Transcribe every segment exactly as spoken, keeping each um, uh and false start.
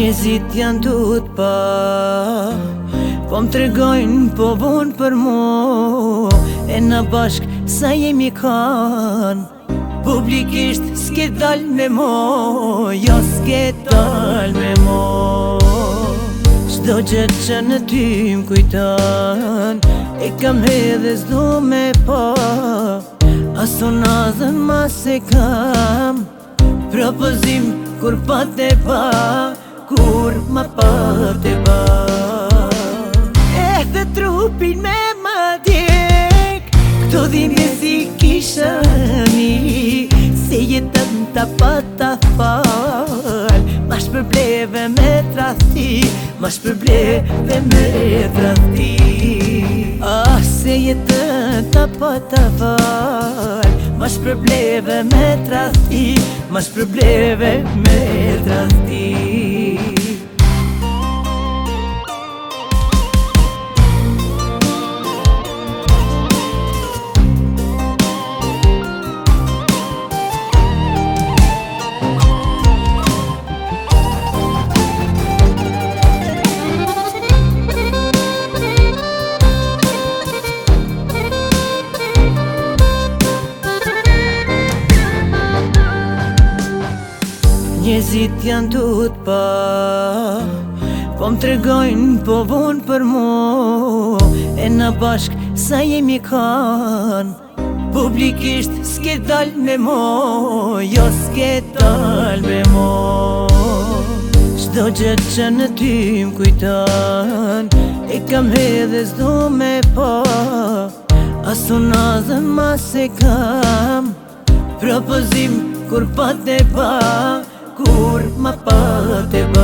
Njerëzit janë tut pa, po më tregojnë po vonë për mu. E na bashk sa jemi kanë, publikisht s'ke dal me mo, jo s'ke dal me mo. Çdo gjë që në ty m'kujton, e kam hedhe s'du me pa. Aso nazën ma se kam, propozim kur pa te pa, kur ma pa te pa. E the trupin me ma djek, këto dhime si kisha ni, se jetën ta pa ta fal. Ma shpërbleve me tradhti, ma shpërbleve me tradhti. Ah, se jetën ta pa ta fal, ma shpërbleve me tradhti, ma shpërbleve me tradhti. Njerëzit janë tut pa, po më tregojnë po vonë për mu. E na bashk sa jemi kanë, publikisht s'ke dal me mo, jo s'ke dal me mo. Çdo gjë që në ty m'kujton, e kam hedhe s'du me pa. Aso nazën ma se kam, propozim kur pa te pa, kur ma pa te pa.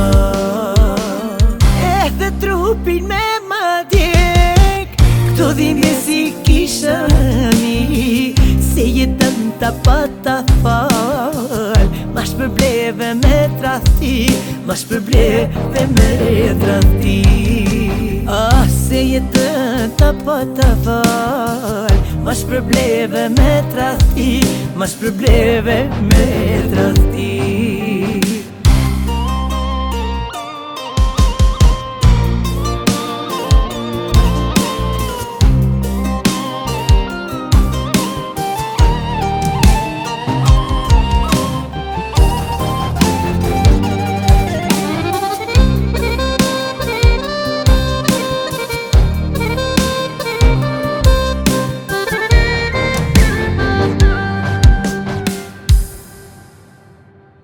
E the trupin me ma djek, këto dhime si kisha ni, se jetën ta pa ta fal. Ma shpërbleve me tradhti, ma shpërbleve me tradhti. Ah, se jetën ta pa ta fal, ma shpërbleve me tradhti, ma shpërbleve me tradhti.